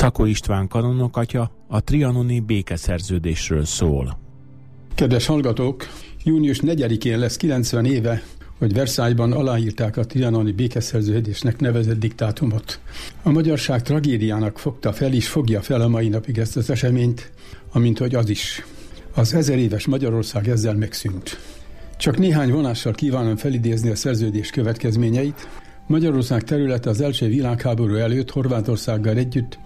Szakó István kanonokatya a trianoni békeszerződésről szól. Kedves hallgatók, június 4-én lesz 90 éve, hogy Versailles-ban aláírták a trianoni békeszerződésnek nevezett diktátumot. A magyarság tragédiának fogta fel és fogja fel a mai napig ezt az eseményt, amint hogy az is. Az 1000 éves Magyarország ezzel megszűnt. Csak néhány vonással kívánom felidézni a szerződés következményeit. Magyarország területe az első világháború előtt Horvátországgal együtt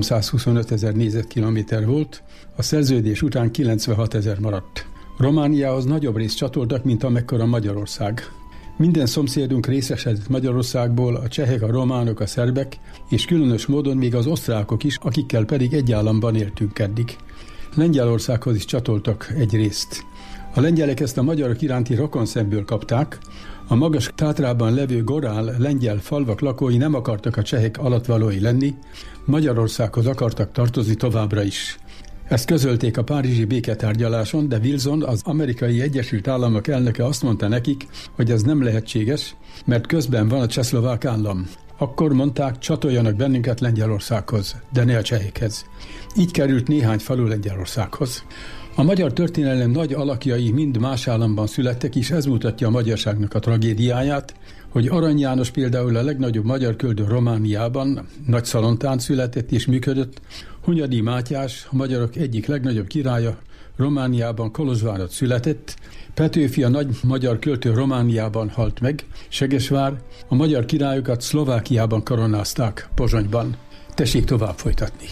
325 000 négyzetkilométer volt, a szerződés után 96 000 maradt. Romániához nagyobb részt csatoltak, mint amekkora Magyarország. Minden szomszédunk részesedett Magyarországból, a csehek, a románok, a szerbek, és különös módon még az osztrákok is, akikkel pedig egy államban éltünk eddig. Lengyelországhoz is csatoltak egy részt. A lengyelek ezt a magyarok iránti rokonszemből kapták, a magas Tátrában levő gorál lengyel falvak lakói nem akartak a csehek alattvalói lenni, Magyarországhoz akartak tartozni továbbra is. Ezt közölték a párizsi béketárgyaláson, de Wilson, az Amerikai Egyesült Államok elnöke azt mondta nekik, hogy ez nem lehetséges, mert közben van a csehszlovák állam. Akkor mondták, csatoljanak bennünket Lengyelországhoz, de ne a csehekhez. Így került néhány falu Lengyelországhoz. A magyar történelem nagy alakjai mind más államban születtek, és ez mutatja a magyarságnak a tragédiáját, hogy Arany János például a legnagyobb magyar költő Romániában, Nagyszalontán született és működött, Hunyadi Mátyás, a magyarok egyik legnagyobb királya, Romániában Kolozsváron született, Petőfi, a nagy magyar költő Romániában halt meg, Segesvár, a magyar királyokat Szlovákiában koronázták, Pozsonyban. Tessék tovább folytatni.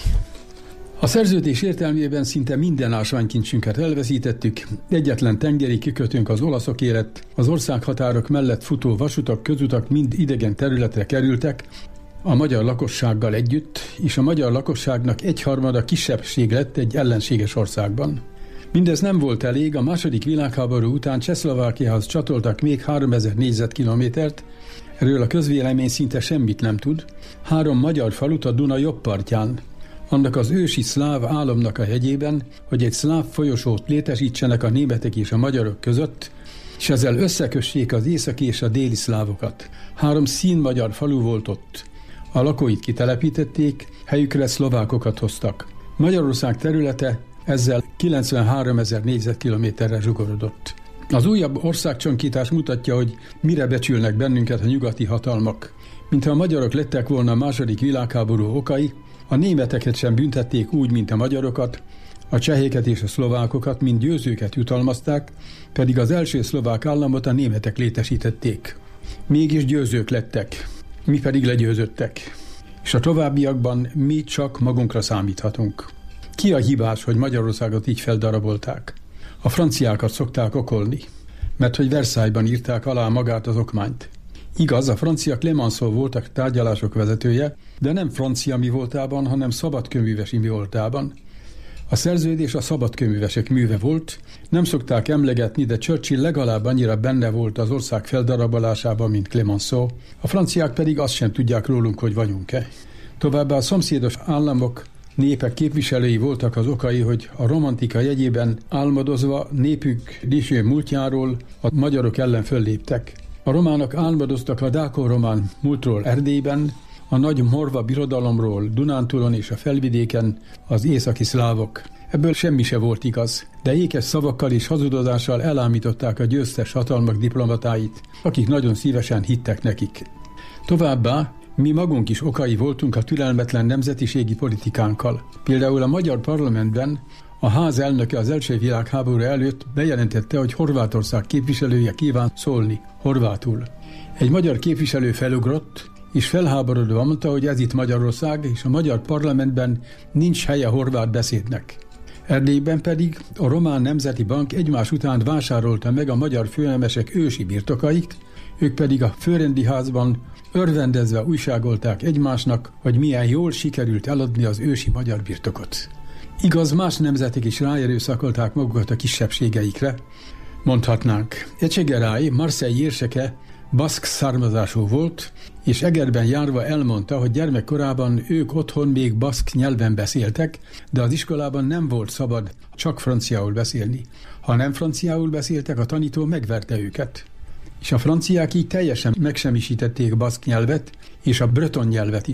A szerződés értelmében szinte minden ásványkincsünket elveszítettük, egyetlen tengeri kikötőnk az olaszok lett, az országhatárok mellett futó vasutak, közutak mind idegen területre kerültek, a magyar lakossággal együtt, és a magyar lakosságnak egyharmada kisebbség lett egy ellenséges országban. Mindez nem volt elég, a második világháború után Csehszlovákiához csatoltak még 3000 négyzetkilométert, erről a közvélemény szinte semmit nem tud, 3 magyar falut a Duna jobb partján, annak az ősi szláv álomnak a hegyében, hogy egy szláv folyosót létesítsenek a németek és a magyarok között, és ezzel összekössék az északi és a déli szlávokat. 3 színmagyar falu volt ott. A lakóit kitelepítették, helyükre szlovákokat hoztak. Magyarország területe ezzel 93 000 négyzetkilométerre zsugorodott. Az újabb országcsonkítás mutatja, hogy mire becsülnek bennünket a nyugati hatalmak. Mintha a magyarok lettek volna a második világháború okai, a németeket sem büntették úgy, mint a magyarokat, a csehéket és a szlovákokat, mint győzőket jutalmazták, pedig az első szlovák államot a németek létesítették. Mégis győzők lettek, mi pedig legyőzöttek. És a továbbiakban mi csak magunkra számíthatunk. Ki a hibás, hogy Magyarországot így feldarabolták? A franciákat szokták okolni, mert hogy Versailles-ban írták alá magát az okmányt. Igaz, a francia Clemenceau volt a tárgyalások vezetője, de nem francia mi voltában, hanem szabadkőművesi mi voltában. A szerződés a szabadkőművesek műve volt, nem szokták emlegetni, de Churchill legalább annyira benne volt az ország feldarabolásában, mint Clemenceau, a franciák pedig azt sem tudják rólunk, hogy vagyunk-e. Továbbá a szomszédos államok, népek képviselői voltak az okai, hogy a romantika jegyében álmodozva népük dicső múltjáról a magyarok ellen fölléptek. A románok álmodoztak a dáko-román múltról Erdélyben, a nagy morva birodalomról Dunántúlon és a felvidéken az északi szlávok. Ebből semmi se volt igaz, de ékes szavakkal és hazudozással elámították a győztes hatalmak diplomatáit, akik nagyon szívesen hittek nekik. Továbbá mi magunk is okai voltunk a türelmetlen nemzetiségi politikánkkal. Például a magyar parlamentben a ház elnöke az első világháború előtt bejelentette, hogy Horvátország képviselője kíván szólni horvátul. Egy magyar képviselő felugrott, és felháborodva mondta, hogy ez itt Magyarország, és a magyar parlamentben nincs helye horvát beszédnek. Erdélyben pedig a Román Nemzeti Bank egymás után vásárolta meg a magyar főnemesek ősi birtokait, ők pedig a főrendi házban örvendezve újságolták egymásnak, hogy milyen jól sikerült eladni az ősi magyar birtokot. Igaz, más nemzetek is ráerőszakolták magukat a kisebbségeikre, mondhatnánk. Ecsegerály, Marseille érseke baszk származású volt, és Egerben járva elmondta, hogy gyermekkorában ők otthon még baszk nyelven beszéltek, de az iskolában nem volt szabad csak franciául beszélni. Ha nem franciául beszéltek, a tanító megverte őket. És a franciák így teljesen megsemmisítették baszk nyelvet, és a breton nyelvet is.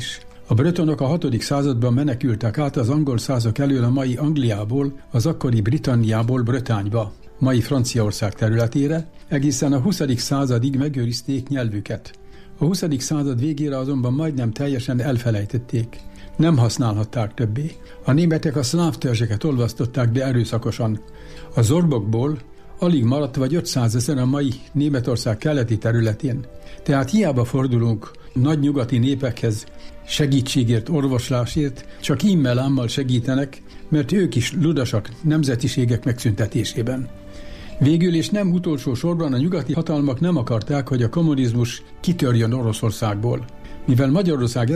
A bretonok a 6. században menekültek át az angol százak elől a mai Angliából, az akkori Britanniából Bretagne-ba, mai Franciaország területére, egészen a 20. századig megőrizték nyelvüket. A 20. század végére azonban majdnem teljesen elfelejtették. Nem használhatták többé. A németek a szláv törzseket olvasztották be erőszakosan. A zorbokból alig maradt vagy 500 000 a mai Németország keleti területén. Tehát hiába fordulunk nagy nyugati népekhez segítségért, orvoslásért, csak immel-ámmal segítenek, mert ők is ludasak nemzetiségek megszüntetésében. Végül és nem utolsó sorban a nyugati hatalmak nem akarták, hogy a kommunizmus kitörjön Oroszországból. Mivel Magyarország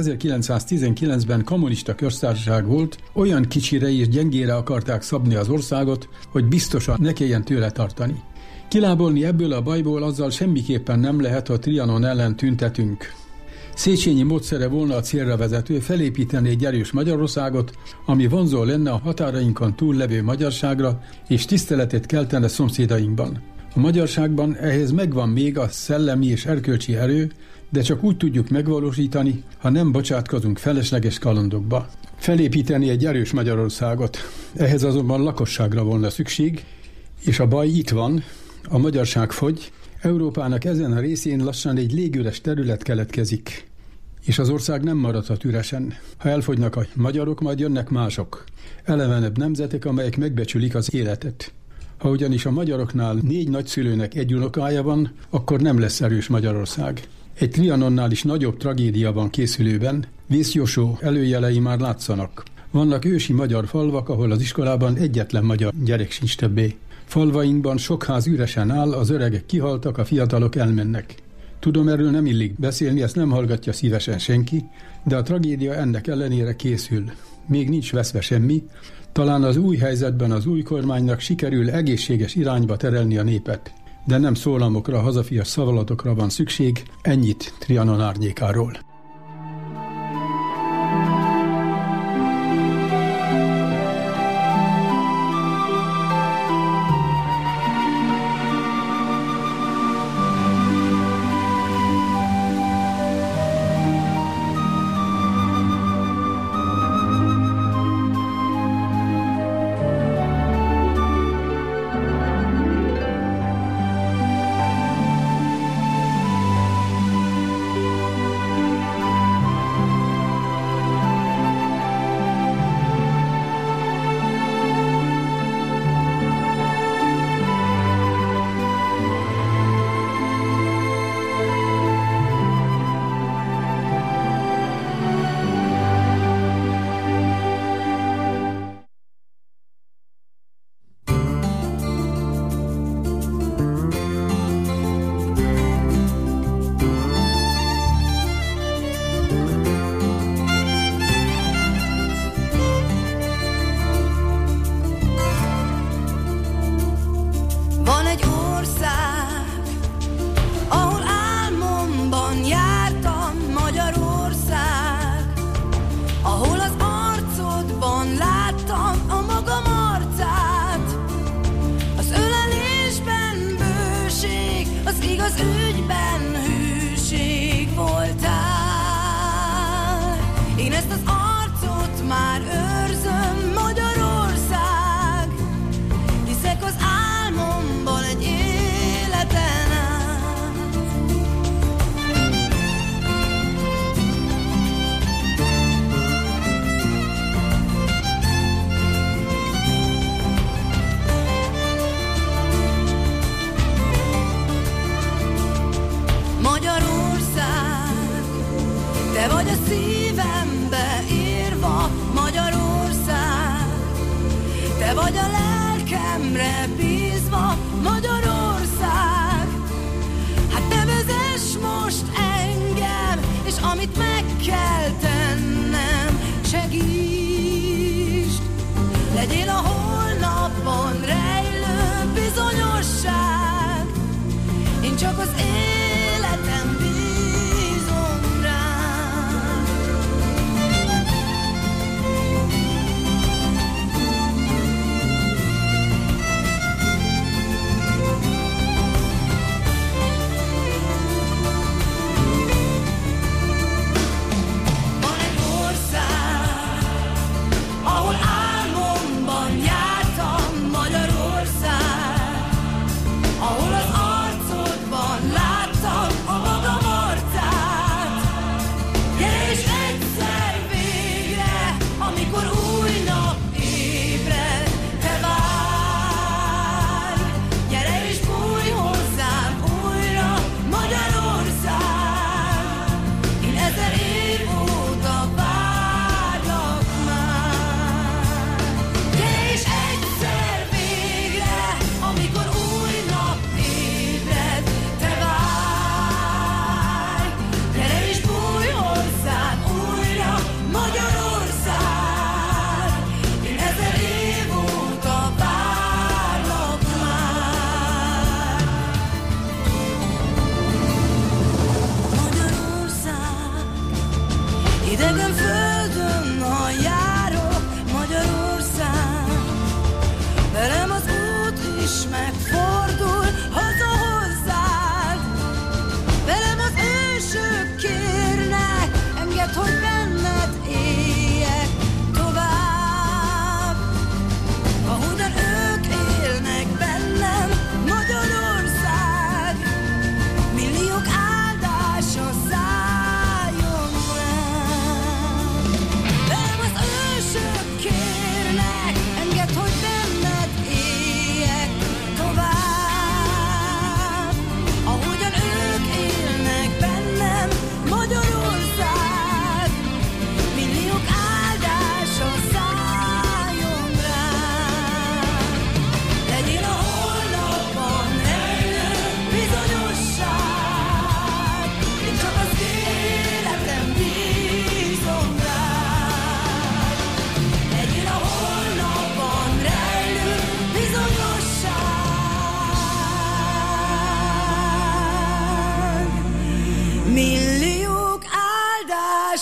1919-ben kommunista köztársaság volt, olyan kicsire és gyengére akarták szabni az országot, hogy biztosan ne kelljen tőle tartani. Kilábolni ebből a bajból azzal semmiképpen nem lehet, ha Trianon ellen tüntetünk. Széchenyi módszere volna a célra vezető, felépíteni egy erős Magyarországot, ami vonzó lenne a határainkon túl levő magyarságra, és tiszteletet keltene szomszédainkban. A magyarságban ehhez megvan még a szellemi és erkölcsi erő, de csak úgy tudjuk megvalósítani, ha nem bocsátkozunk felesleges kalandokba. Felépíteni egy erős Magyarországot, ehhez azonban lakosságra volna szükség, és a baj itt van, a magyarság fogy, Európának ezen a részén lassan egy légüres terület keletkezik, és az ország nem maradhat üresen. Ha elfogynak a magyarok, majd jönnek mások, elevenebb nemzetek, amelyek megbecsülik az életet. Ha ugyanis a magyaroknál 4 nagyszülőnek egy unokája van, akkor nem lesz erős Magyarország. Egy Trianonnál is nagyobb tragédia van készülőben, vészjósó előjelei már látszanak. Vannak ősi magyar falvak, ahol az iskolában egyetlen magyar gyerek sincs többé. Falvainkban sok ház üresen áll, az öregek kihaltak, a fiatalok elmennek. Tudom, erről nem illik beszélni, ezt nem hallgatja szívesen senki, de a tragédia ennek ellenére készül. Még nincs veszve semmi, talán az új helyzetben az új kormánynak sikerül egészséges irányba terelni a népet. De nem szólamokra, hazafias szavalatokra van szükség, ennyit Trianon árnyékáról.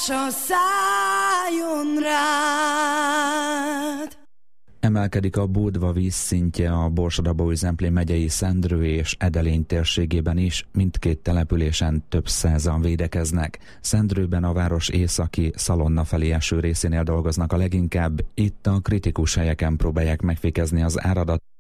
áldásra szálljon rád. Emelkedik a Budva vízszintje a Borsod-Abaúj-Zemplén megyei Szendrő és Edelény térségében is, mindkét településen több százan védekeznek. Szendrőben a város északi Szalonna felé eső részénél dolgoznak a leginkább, itt a kritikus helyeken próbálják megfékezni az áradat,